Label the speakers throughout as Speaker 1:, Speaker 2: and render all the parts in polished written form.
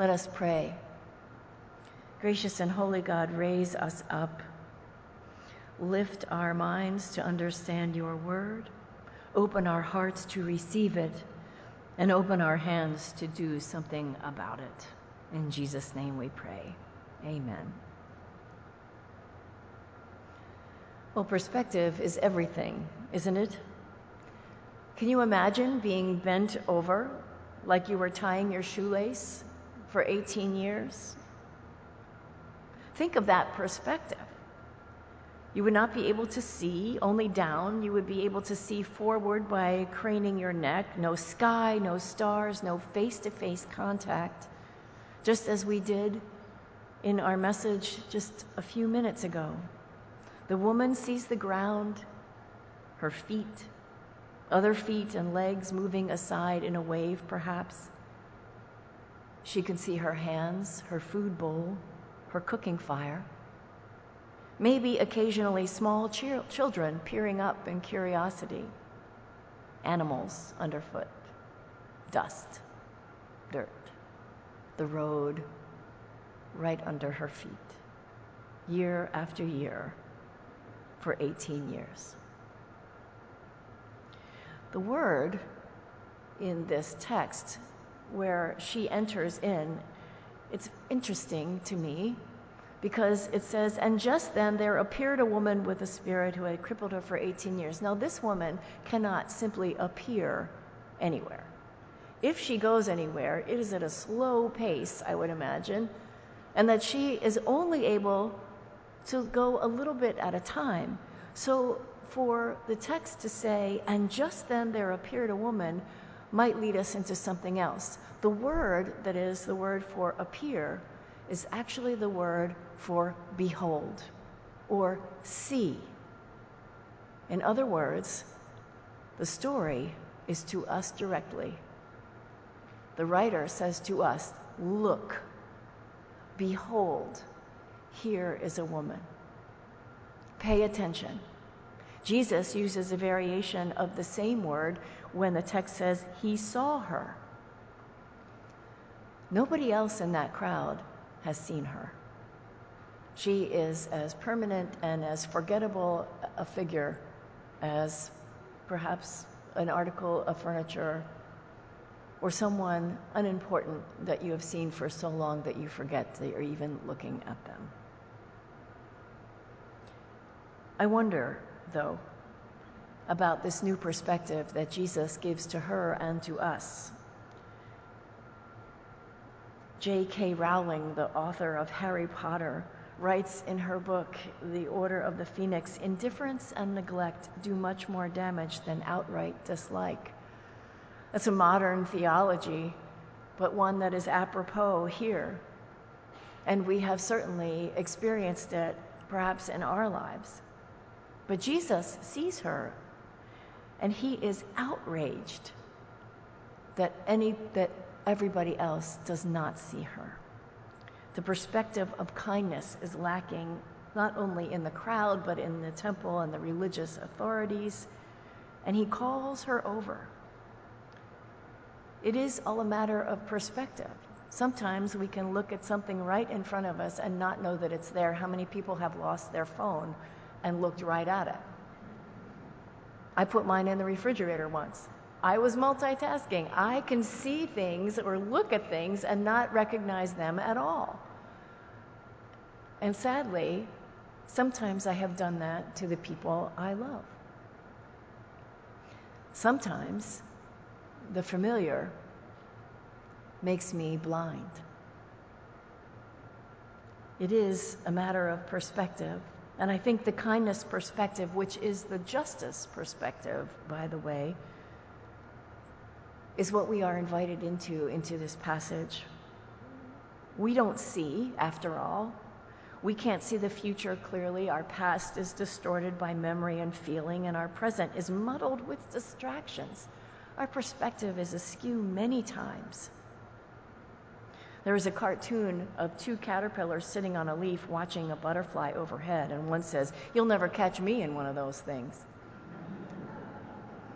Speaker 1: Let us pray. Gracious and holy God, raise us up. Lift our minds to understand your word. Open our hearts to receive it, and open our hands to do something about it. In Jesus' name we pray. Amen. Well, perspective is everything, isn't it? Can you imagine being bent over like you were tying your shoelace for 18 years? Think of that perspective. You would not be able to see, only down. You would be able to see forward by craning your neck. No sky, no stars, no face-to-face contact. Just as we did in our message just a few minutes ago. The woman sees the ground, her feet, other feet and legs moving aside in a wave, perhaps. She can see her hands, her food bowl, her cooking fire. Maybe occasionally small children peering up in curiosity. Animals underfoot, dust, dirt, the road right under her feet, year after year for 18 years. The word in this text where she enters in, it's interesting to me because it says, and just then there appeared a woman with a spirit who had crippled her for 18 years. Now this woman cannot simply appear anywhere. If she goes anywhere, it is at a slow pace, I would imagine, and that she is only able to go a little bit at a time. So for the text to say, and just then there appeared a woman, might lead us into something else. The word that is the word for appear is actually the word for behold or see. In other words, the story is to us directly. The writer says to us, look, behold, here is a woman. Pay attention. Jesus uses a variation of the same word when the text says he saw her. Nobody else in that crowd has seen her. She is as permanent and as forgettable a figure as perhaps an article of furniture or someone unimportant that you have seen for so long that you forget that you're even looking at them. I wonder, though, about this new perspective that Jesus gives to her and to us. J.K. Rowling, the author of Harry Potter, writes in her book, The Order of the Phoenix, indifference and neglect do much more damage than outright dislike. That's a modern theology, but one that is apropos here. And we have certainly experienced it, perhaps in our lives. But Jesus sees her, and he is outraged that everybody else does not see her. The perspective of kindness is lacking not only in the crowd, but in the temple and the religious authorities, and he calls her over. It is all a matter of perspective. Sometimes we can look at something right in front of us and not know that it's there. How many people have lost their phone and looked right at it? I put mine in the refrigerator once. I was multitasking. I can see things or look at things and not recognize them at all. And sadly, sometimes I have done that to the people I love. Sometimes the familiar makes me blind. It is a matter of perspective. And I think the kindness perspective, which is the justice perspective, by the way, is what we are invited into this passage. We don't see, after all. We can't see the future clearly. Our past is distorted by memory and feeling, and our present is muddled with distractions. Our perspective is askew many times. There is a cartoon of two caterpillars sitting on a leaf watching a butterfly overhead, and one says, "You'll never catch me in one of those things."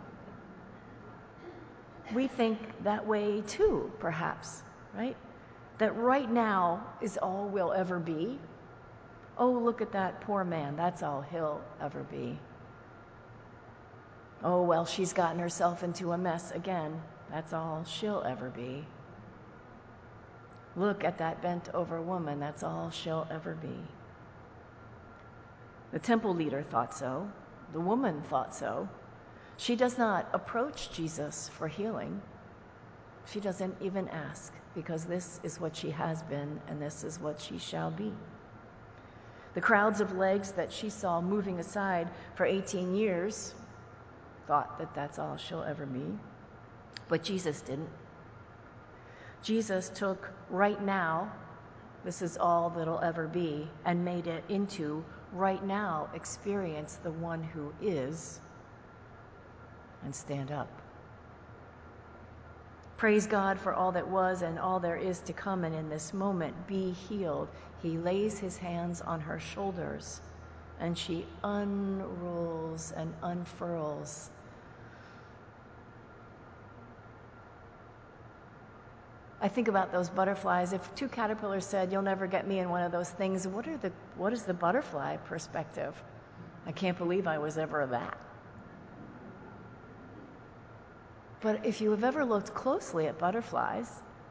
Speaker 1: We think that way too, perhaps, right? that right now is all we'll ever be. Oh, look at that poor man. That's all he'll ever be. Oh, well, she's gotten herself into a mess again. That's all she'll ever be. Look at that bent-over woman. That's all she'll ever be. The temple leader thought so. The woman thought so. She does not approach Jesus for healing. She doesn't even ask, because this is what she has been, and this is what she shall be. The crowds of legs that she saw moving aside for 18 years thought that that's all she'll ever be. But Jesus didn't. Jesus took right now, this is all that'll ever be, and made it into right now, experience the one who is, and stand up. Praise God for all that was and all there is to come, and in this moment, be healed. He lays his hands on her shoulders, and she unrolls and unfurls. I think about those butterflies. If two caterpillars said, "You'll never get me in one of those things," what is the butterfly perspective? I can't believe I was ever that. But if you have ever looked closely at butterflies,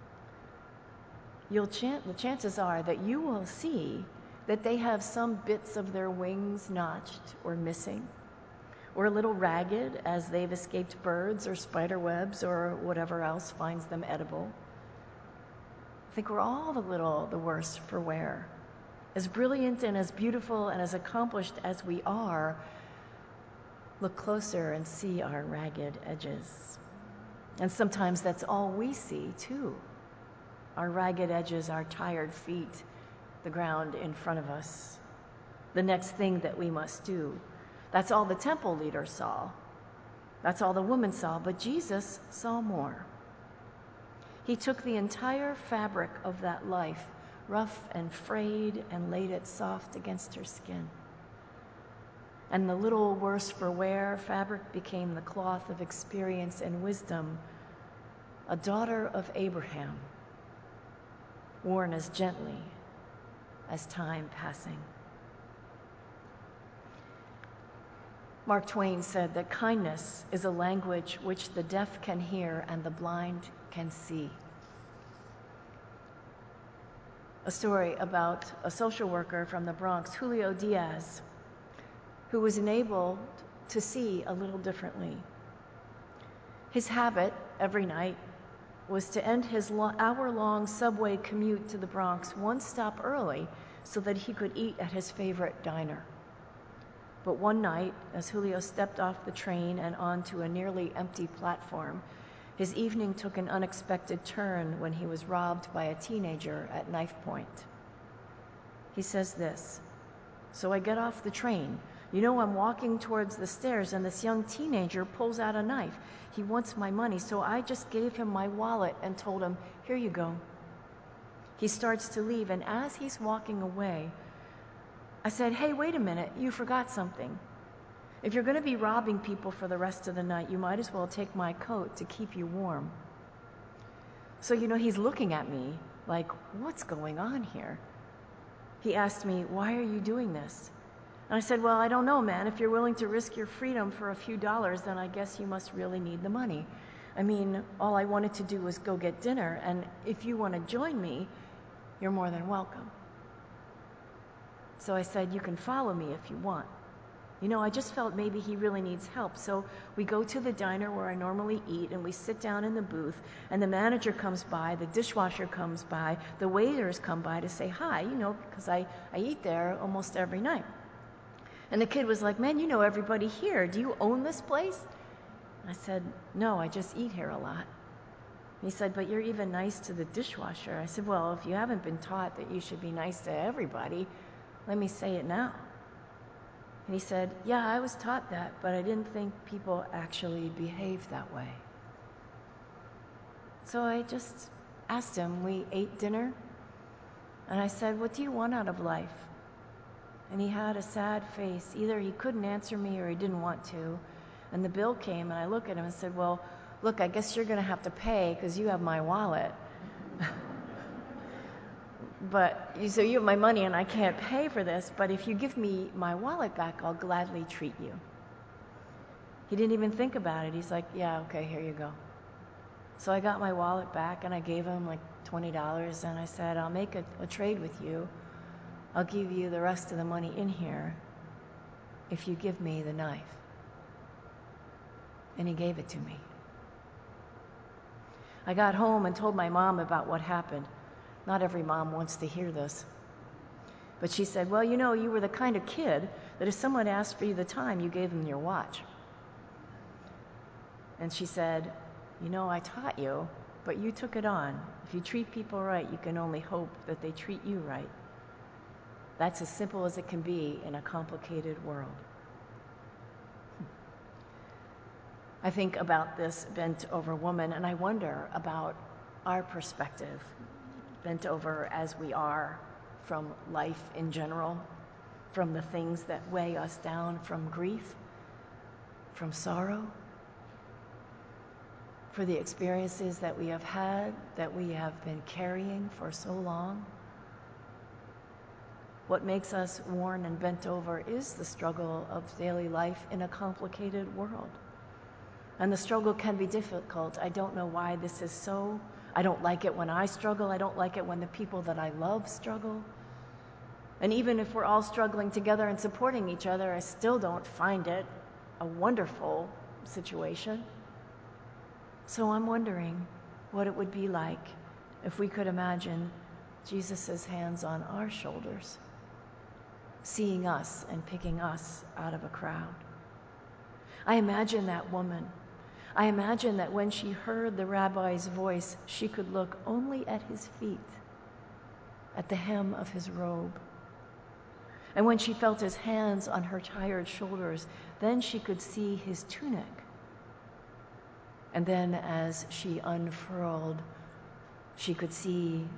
Speaker 1: the chances are that you will see that they have some bits of their wings notched or missing, or a little ragged as they've escaped birds or spider webs or whatever else finds them edible. I think we're all the worse for wear. As brilliant and as beautiful and as accomplished as we are, look closer and see our ragged edges. And sometimes that's all we see, too. Our ragged edges, our tired feet, the ground in front of us, the next thing that we must do. That's all the temple leader saw. That's all the woman saw, but Jesus saw more. He took the entire fabric of that life, rough and frayed, and laid it soft against her skin. And the little worse for wear fabric became the cloth of experience and wisdom, a daughter of Abraham, worn as gently as time passing. Mark Twain said that kindness is a language which the deaf can hear and the blind can see. A story about a social worker from the Bronx, Julio Diaz, who was enabled to see a little differently. His habit every night was to end his hour-long subway commute to the Bronx one stop early so that he could eat at his favorite diner. But one night, as Julio stepped off the train and onto a nearly empty platform, his evening took an unexpected turn when he was robbed by a teenager at knife point. He says this, "So I get off the train. You know, I'm walking towards the stairs and this young teenager pulls out a knife. He wants my money, so I just gave him my wallet and told him, 'Here you go.' He starts to leave, and as he's walking away, I said, 'Hey, wait a minute, you forgot something. If you're going to be robbing people for the rest of the night, you might as well take my coat to keep you warm.' So, he's looking at me like, what's going on here? He asked me, 'Why are you doing this?' And I said, 'Well, I don't know, man. If you're willing to risk your freedom for a few dollars, then I guess you must really need the money. I mean, all I wanted to do was go get dinner, and if you want to join me, you're more than welcome.' So I said, 'You can follow me if you want.' I just felt maybe he really needs help. So we go to the diner where I normally eat, and we sit down in the booth, and the manager comes by, the dishwasher comes by, the waiters come by to say hi, because I eat there almost every night. And the kid was like, 'Man, you know everybody here. Do you own this place?' I said, 'No, I just eat here a lot.' He said, 'But you're even nice to the dishwasher.' I said, 'Well, if you haven't been taught that you should be nice to everybody, let me say it now.' And he said, 'Yeah, I was taught that, but I didn't think people actually behaved that way.' So I just asked him. We ate dinner, and I said, 'What do you want out of life?' And he had a sad face. Either he couldn't answer me or he didn't want to. And the bill came, and I looked at him and said, 'Well, look, I guess you're going to have to pay because you have my wallet.' so you have my money and I can't pay for this, but if you give me my wallet back, I'll gladly treat you. He didn't even think about it. He's like, yeah, okay, here you go. So I got my wallet back and I gave him like $20 and I said, I'll make a trade with you. I'll give you the rest of the money in here if you give me the knife. And he gave it to me. I got home and told my mom about what happened. Not every mom wants to hear this. But she said, well, you know, you were the kind of kid that if someone asked for you the time, you gave them your watch. And she said, you know, I taught you, but you took it on. If you treat people right, you can only hope that they treat you right. That's as simple as it can be in a complicated world. I think about this bent over woman, and I wonder about our perspective, bent over as we are from life in general, from the things that weigh us down, from grief, from sorrow, for the experiences that we have had, that we have been carrying for so long. What makes us worn and bent over is the struggle of daily life in a complicated world. And the struggle can be difficult. I don't know why this is so. I don't like it when I struggle. I don't like it when the people that I love struggle. And even if we're all struggling together and supporting each other, I still don't find it a wonderful situation. So I'm wondering what it would be like if we could imagine Jesus' hands on our shoulders, seeing us and picking us out of a crowd. I imagine that woman. I imagine that when she heard the rabbi's voice, she could look only at his feet, at the hem of his robe. And when she felt his hands on her tired shoulders, then she could see his tunic. And then as she unfurled, she could see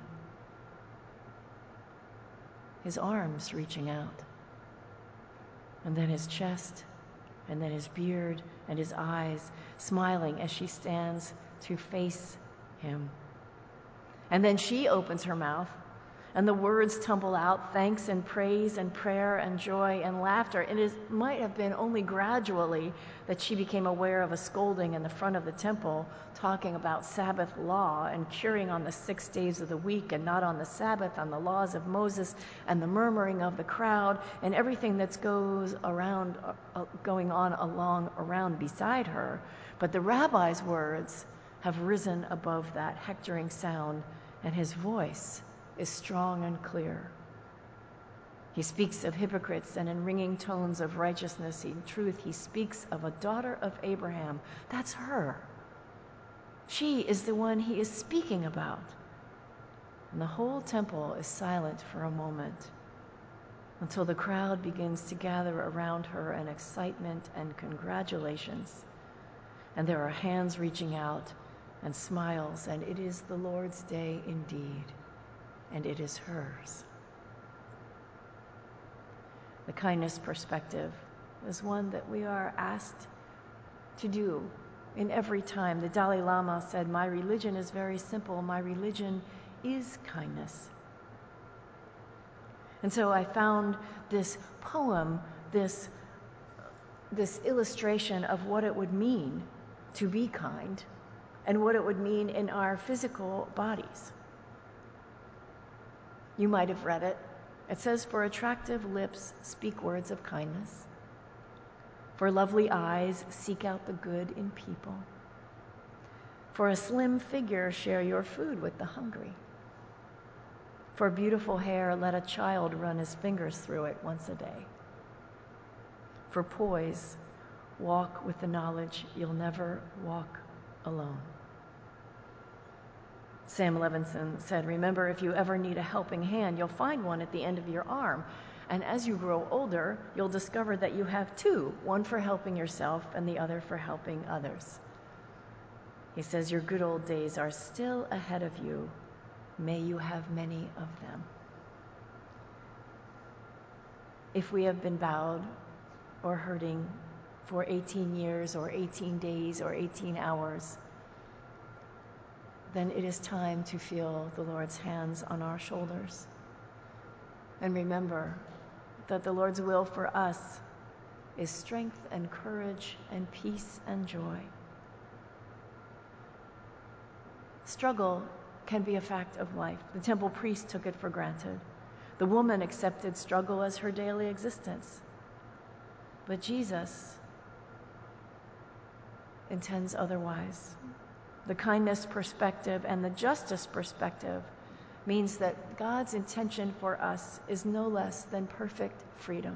Speaker 1: his arms reaching out, and then his chest, and then his beard, and his eyes smiling as she stands to face him. And then she opens her mouth, and the words tumble out, thanks and praise and prayer and joy and laughter. And it might have been only gradually that she became aware of a scolding in the front of the temple talking about Sabbath law and curing on the 6 days of the week and not on the Sabbath, on the laws of Moses, and the murmuring of the crowd and everything that's going on around beside her. But the rabbi's words have risen above that hectoring sound, and his voice is strong and clear. He speaks of hypocrites, and in ringing tones of righteousness and truth, he speaks of a daughter of Abraham. That's her. She is the one he is speaking about. And the whole temple is silent for a moment until the crowd begins to gather around her in excitement and congratulations. And there are hands reaching out and smiles, and it is the Lord's day indeed. And it is hers. The kindness perspective is one that we are asked to do in every time. The Dalai Lama said, "My religion is very simple. My religion is kindness." And so I found this poem, this illustration of what it would mean to be kind and what it would mean in our physical bodies. You might have read it. It says, "For attractive lips, speak words of kindness. For lovely eyes, seek out the good in people. For a slim figure, share your food with the hungry. For beautiful hair, let a child run his fingers through it once a day. For poise, walk with the knowledge you'll never walk alone." Sam Levinson said, "Remember, if you ever need a helping hand, you'll find one at the end of your arm. And as you grow older, you'll discover that you have two, one for helping yourself and the other for helping others." He says, "Your good old days are still ahead of you. May you have many of them." If we have been bowed or hurting for 18 years or 18 days or 18 hours, then it is time to feel the Lord's hands on our shoulders. And remember that the Lord's will for us is strength and courage and peace and joy. Struggle can be a fact of life. The temple priest took it for granted. The woman accepted struggle as her daily existence. But Jesus intends otherwise. The kindness perspective and the justice perspective means that God's intention for us is no less than perfect freedom.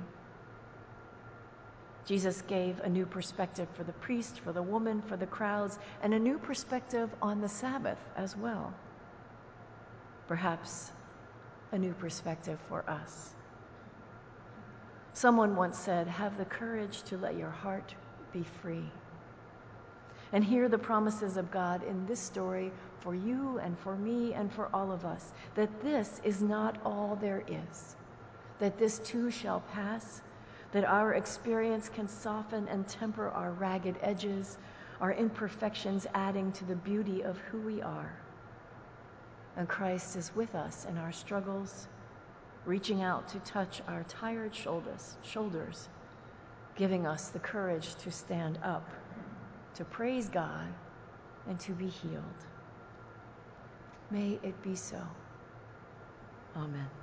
Speaker 1: Jesus gave a new perspective for the priest, for the woman, for the crowds, and a new perspective on the Sabbath as well. Perhaps a new perspective for us. Someone once said, "Have the courage to let your heart be free." And hear the promises of God in this story for you and for me and for all of us, that this is not all there is, that this too shall pass, that our experience can soften and temper our ragged edges, our imperfections adding to the beauty of who we are. And Christ is with us in our struggles, reaching out to touch our tired shoulders, giving us the courage to stand up, to praise God, and to be healed. May it be so. Amen.